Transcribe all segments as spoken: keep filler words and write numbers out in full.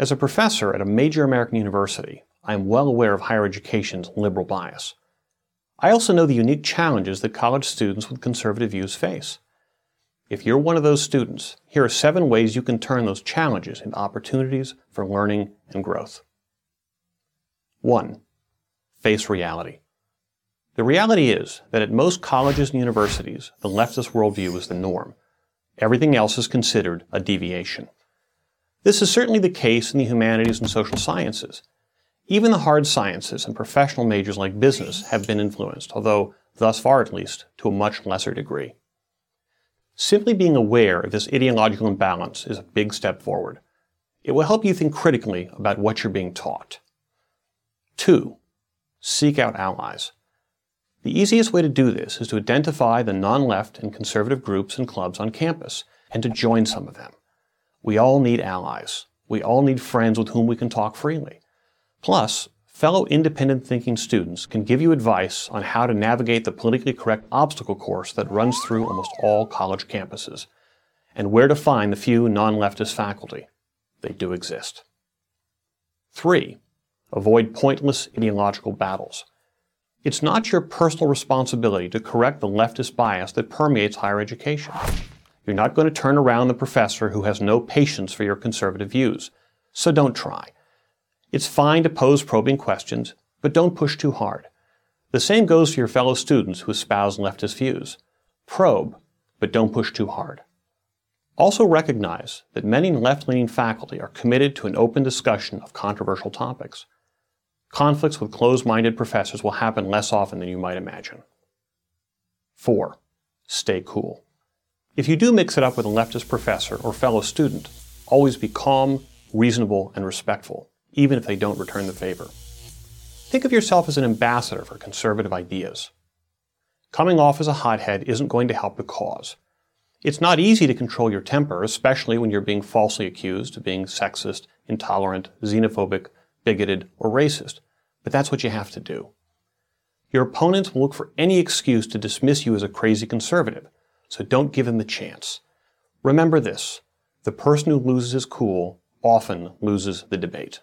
As a professor at a major American university, I am well aware of higher education's liberal bias. I also know the unique challenges that college students with conservative views face. If you're one of those students, here are seven ways you can turn those challenges into opportunities for learning and growth. One, face reality. The reality is that at most colleges and universities, the leftist worldview is the norm. Everything else is considered a deviation. This is certainly the case in the humanities and social sciences. Even the hard sciences and professional majors like business have been influenced, although, thus far at least, to a much lesser degree. Simply being aware of this ideological imbalance is a big step forward. It will help you think critically about what you're being taught. Two, seek out allies. The easiest way to do this is to identify the non-left and conservative groups and clubs on campus and to join some of them. We all need allies. We all need friends with whom we can talk freely. Plus, fellow independent thinking students can give you advice on how to navigate the politically correct obstacle course that runs through almost all college campuses, and where to find the few non-leftist faculty. They do exist. Three, avoid pointless ideological battles. It's not your personal responsibility to correct the leftist bias that permeates higher education. You're not going to turn around the professor who has no patience for your conservative views, so don't try. It's fine to pose probing questions, but don't push too hard. The same goes for your fellow students who espouse leftist views. Probe, but don't push too hard. Also recognize that many left-leaning faculty are committed to an open discussion of controversial topics. Conflicts with closed-minded professors will happen less often than you might imagine. Four, stay cool. If you do mix it up with a leftist professor or fellow student, always be calm, reasonable, and respectful, even if they don't return the favor. Think of yourself as an ambassador for conservative ideas. Coming off as a hothead isn't going to help the cause. It's not easy to control your temper, especially when you're being falsely accused of being sexist, intolerant, xenophobic, bigoted, or racist, but that's what you have to do. Your opponents will look for any excuse to dismiss you as a crazy conservative, so don't give them the chance. Remember this, the person who loses his cool often loses the debate.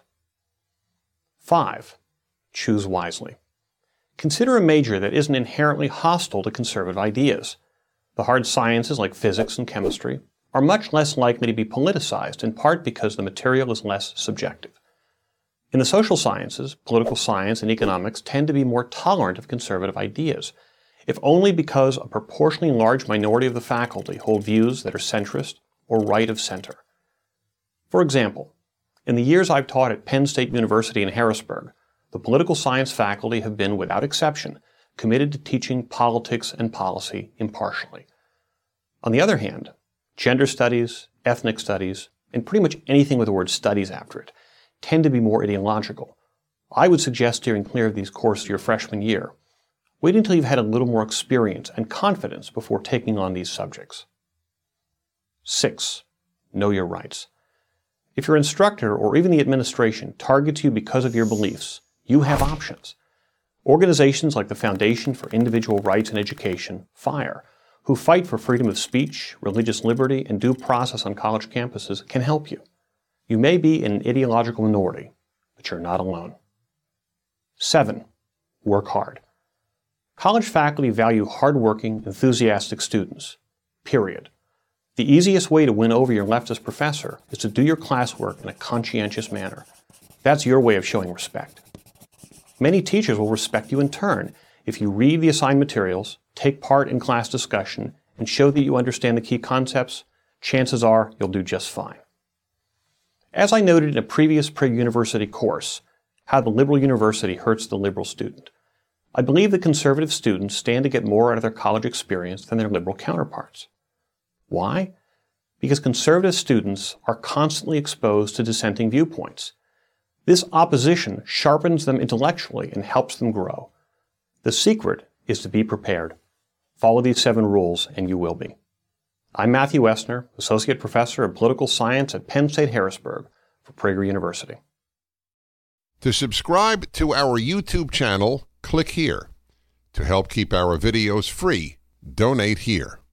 Five, choose wisely. Consider a major that isn't inherently hostile to conservative ideas. The hard sciences like physics and chemistry are much less likely to be politicized, in part because the material is less subjective. In the social sciences, political science and economics tend to be more tolerant of conservative ideas, if only because a proportionally large minority of the faculty hold views that are centrist or right of center. For example, in the years I've taught at Penn State University in Harrisburg, the political science faculty have been, without exception, committed to teaching politics and policy impartially. On the other hand, gender studies, ethnic studies, and pretty much anything with the word studies after it, tend to be more ideological. I would suggest steering clear of these courses your freshman year. Wait until you've had a little more experience and confidence before taking on these subjects. Six, know your rights. If your instructor or even the administration targets you because of your beliefs, you have options. Organizations like the Foundation for Individual Rights in Education, FIRE, who fight for freedom of speech, religious liberty, and due process on college campuses, can help you. You may be in an ideological minority, but you're not alone. Seven, work hard. College faculty value hardworking, enthusiastic students, period. The easiest way to win over your leftist professor is to do your classwork in a conscientious manner. That's your way of showing respect. Many teachers will respect you in turn if you read the assigned materials, take part in class discussion, and show that you understand the key concepts. Chances are you'll do just fine. As I noted in a previous pre-university course, How the Liberal University Hurts the Liberal Student, I believe that conservative students stand to get more out of their college experience than their liberal counterparts. Why? Because conservative students are constantly exposed to dissenting viewpoints. This opposition sharpens them intellectually and helps them grow. The secret is to be prepared. Follow these seven rules and you will be. I'm Matthew Wessner, Associate Professor of Political Science at Penn State Harrisburg for Prager University. To subscribe to our YouTube channel, click here. To help keep our videos free, donate here.